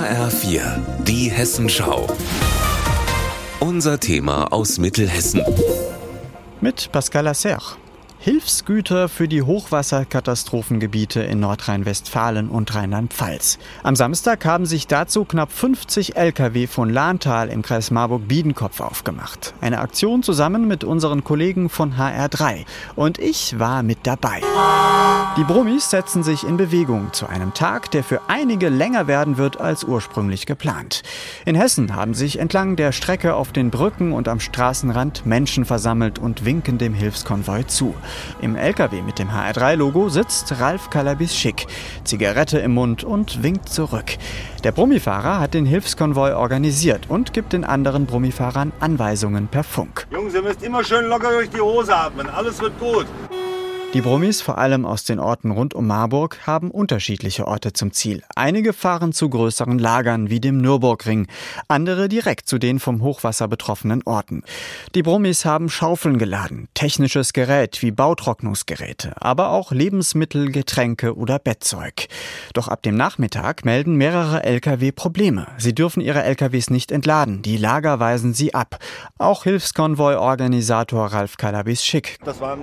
HR4, die Hessenschau. Unser Thema aus Mittelhessen. Mit Pascal Lasserre. Hilfsgüter für die Hochwasserkatastrophengebiete in Nordrhein-Westfalen und Rheinland-Pfalz. Am Samstag haben sich dazu knapp 50 Lkw von Lahntal im Kreis Marburg-Biedenkopf aufgemacht. Eine Aktion zusammen mit unseren Kollegen von HR3. Und ich war mit dabei. Die Brummis setzen sich in Bewegung zu einem Tag, der für einige länger werden wird als ursprünglich geplant. In Hessen haben sich entlang der Strecke auf den Brücken und am Straßenrand Menschen versammelt und winken dem Hilfskonvoi zu. Im LKW mit dem HR3-Logo sitzt Ralf Kalabis-Schick, Zigarette im Mund und winkt zurück. Der Brummifahrer hat den Hilfskonvoi organisiert und gibt den anderen Brummifahrern Anweisungen per Funk. Jungs, ihr müsst immer schön locker durch die Hose atmen, alles wird gut. Die Brummis, vor allem aus den Orten rund um Marburg, haben unterschiedliche Orte zum Ziel. Einige fahren zu größeren Lagern wie dem Nürburgring, andere direkt zu den vom Hochwasser betroffenen Orten. Die Brummis haben Schaufeln geladen, technisches Gerät wie Bautrocknungsgeräte, aber auch Lebensmittel, Getränke oder Bettzeug. Doch ab dem Nachmittag melden mehrere Lkw Probleme. Sie dürfen ihre Lkws nicht entladen, die Lager weisen sie ab. Auch Hilfskonvoi-Organisator Ralf Kalabis-Schick. Das waren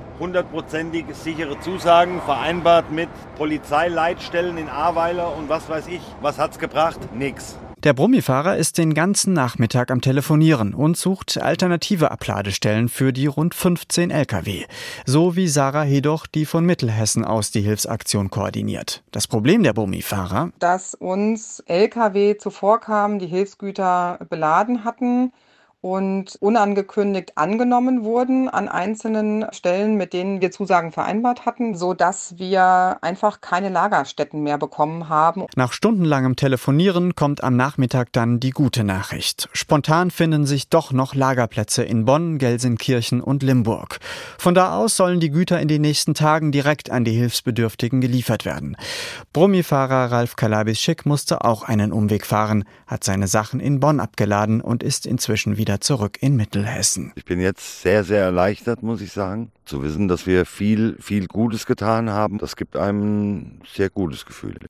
100%ig sichere Zusagen, vereinbart mit Polizeileitstellen in Ahrweiler und was weiß ich. Was hat's gebracht? Nix. Der Brummifahrer ist den ganzen Nachmittag am Telefonieren und sucht alternative Abladestellen für die rund 15 Lkw. So wie Sarah Hedoch, die von Mittelhessen aus die Hilfsaktion koordiniert. Das Problem der Brummifahrer: dass uns Lkw zuvorkamen, die Hilfsgüter beladen hatten und unangekündigt angenommen wurden an einzelnen Stellen, mit denen wir Zusagen vereinbart hatten, sodass wir einfach keine Lagerstätten mehr bekommen haben. Nach stundenlangem Telefonieren kommt am Nachmittag dann die gute Nachricht. Spontan finden sich doch noch Lagerplätze in Bonn, Gelsenkirchen und Limburg. Von da aus sollen die Güter in den nächsten Tagen direkt an die Hilfsbedürftigen geliefert werden. Brummifahrer Ralf Kalabis-Schick musste auch einen Umweg fahren, hat seine Sachen in Bonn abgeladen und ist inzwischen wieder zurück in Mittelhessen. Ich bin jetzt sehr, sehr erleichtert, muss ich sagen, zu wissen, dass wir viel Gutes getan haben. Das gibt einem ein sehr gutes Gefühl.